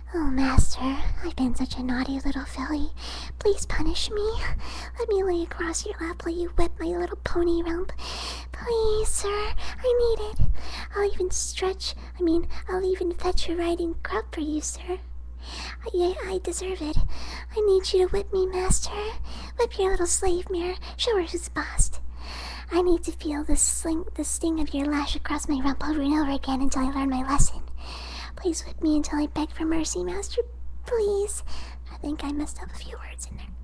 Oh, Master, I've been such a naughty little filly. Please punish me. Let me lay across your lap while you whip my little pony rump. Please, sir, I need it. I'll even fetch a riding crop for you, sir. I deserve it. I need you to whip me, Master. Whip your little slave mare. Show her who's boss. I need to feel the sting of your lash across my rump over and over again until I learn my lesson. Please whip me until I beg for mercy, Master. Please. I think I messed up a few words in there.